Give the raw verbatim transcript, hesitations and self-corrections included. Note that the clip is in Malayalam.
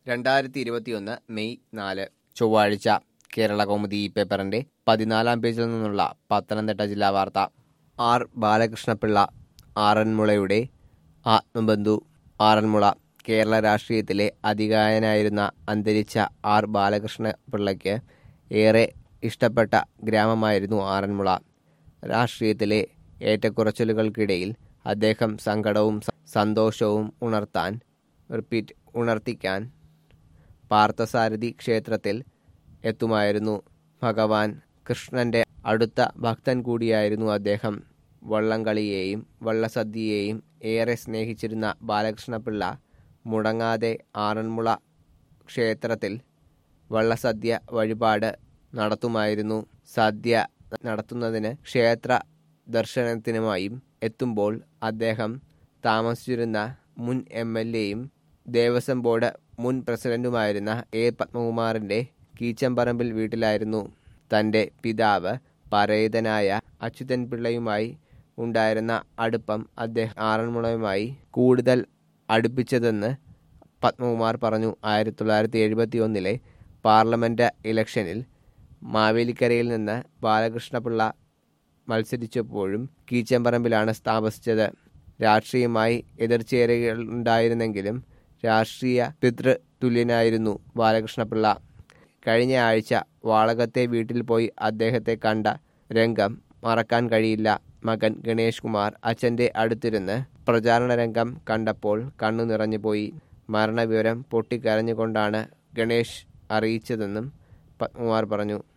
രണ്ടായിരത്തി ഇരുപത്തിയൊന്ന് മെയ് നാല് ചൊവ്വാഴ്ച കേരള കൗമുദി പേപ്പറിന്റെ പതിനാലാം പേജിൽ നിന്നുള്ള പത്തനംതിട്ട ജില്ലാ വാർത്ത. ആർ ബാലകൃഷ്ണപിള്ള ആറന്മുളയുടെ ആത്മബന്ധു. ആറന്മുള കേരള രാഷ്ട്രീയത്തിലെ അതികായനായിരുന്ന അന്തരിച്ച ആർ ബാലകൃഷ്ണപിള്ളയ്ക്ക് ഏറെ ഇഷ്ടപ്പെട്ട ഗ്രാമമായിരുന്നു ആറന്മുള. രാഷ്ട്രീയത്തിലെ ഏറ്റക്കുറച്ചിലുകൾക്കിടയിൽ അദ്ദേഹം സങ്കടവും സന്തോഷവും ഉണർത്താൻ റിപ്പീറ്റ് ഉണർത്തിക്കാൻ പാർത്ഥസാരഥി ക്ഷേത്രത്തിൽ എത്തുമായിരുന്നു. ഭഗവാൻ കൃഷ്ണന്റെ അടുത്ത ഭക്തൻ കൂടിയായിരുന്നു അദ്ദേഹം. വള്ളംകളിയെയും വള്ളസദ്യയെയും ഏറെ സ്നേഹിച്ചിരുന്ന ബാലകൃഷ്ണപിള്ള മുടങ്ങാതെ ആറന്മുള ക്ഷേത്രത്തിൽ വള്ളസദ്യ വഴിപാട് നടത്തുമായിരുന്നു. സദ്യ നടത്തുന്നതിന് ക്ഷേത്ര ദർശനത്തിനുമായും എത്തുമ്പോൾ അദ്ദേഹം താമസിച്ചിരുന്ന മുൻ എം എൽ എയും ദേവസ്വം ബോർഡ് മുൻ പ്രസിഡന്റുമായിരുന്ന എ പത്മകുമാറിന്റെ കീച്ചമ്പറമ്പിൽ വീട്ടിലായിരുന്നു. തന്റെ പിതാവ് പരേതനായ അച്യുതൻ പിള്ളയുമായി ഉണ്ടായിരുന്ന അടുപ്പം അദ്ദേഹം ആറന്മുളയുമായി കൂടുതൽ അടുപ്പിച്ചതെന്ന് പത്മകുമാർ പറഞ്ഞു. ആയിരത്തി തൊള്ളായിരത്തി എഴുപത്തി ഒന്നിലെ പാർലമെന്റ് ഇലക്ഷനിൽ മാവേലിക്കരയിൽ നിന്ന് ബാലകൃഷ്ണപിള്ള മത്സരിച്ചപ്പോഴും കീച്ചമ്പറമ്പിലാണ് താമസിച്ചത്. രാഷ്ട്രീയമായി എതിർചേരലുണ്ടായിരുന്നെങ്കിലും രാഷ്ട്രീയ പിതൃതുല്യനായിരുന്നു ബാലകൃഷ്ണപിള്ള. കഴിഞ്ഞ ആഴ്ച വാളകത്തെ വീട്ടിൽ പോയി അദ്ദേഹത്തെ കണ്ട രംഗം മറക്കാൻ കഴിയില്ല. മകൻ ഗണേഷ് കുമാർ അച്ഛൻ്റെ അടുത്തിരുന്ന് പ്രചാരണ രംഗം കണ്ടപ്പോൾ കണ്ണു നിറഞ്ഞുപോയി. മരണവിവരം പൊട്ടിക്കരഞ്ഞുകൊണ്ടാണ് ഗണേഷ് അറിയിച്ചതെന്നും പത്മകുമാർ പറഞ്ഞു.